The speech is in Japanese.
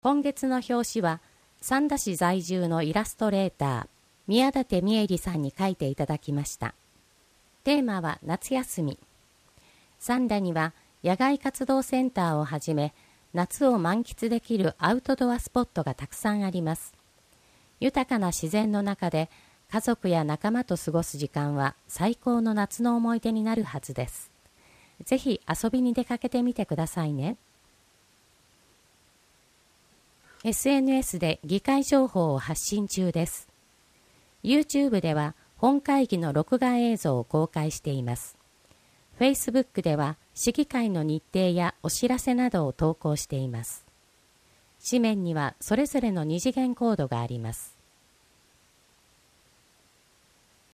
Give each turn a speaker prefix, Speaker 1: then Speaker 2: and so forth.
Speaker 1: 今月の表紙は三田市在住のイラストレーター宮舘美恵里さんに書いていただきました。テーマは夏休み。三田には野外活動センターをはじめ夏を満喫できるアウトドアスポットがたくさんあります。豊かな自然の中で家族や仲間と過ごす時間は最高の夏の思い出になるはずです。ぜひ遊びに出かけてみてくださいね。SNS で議会情報を発信中です。YouTube では本会議の録画映像を公開しています。Facebook では市議会の日程やお知らせなどを投稿しています。紙面にはそれぞれの二次元コードがあります。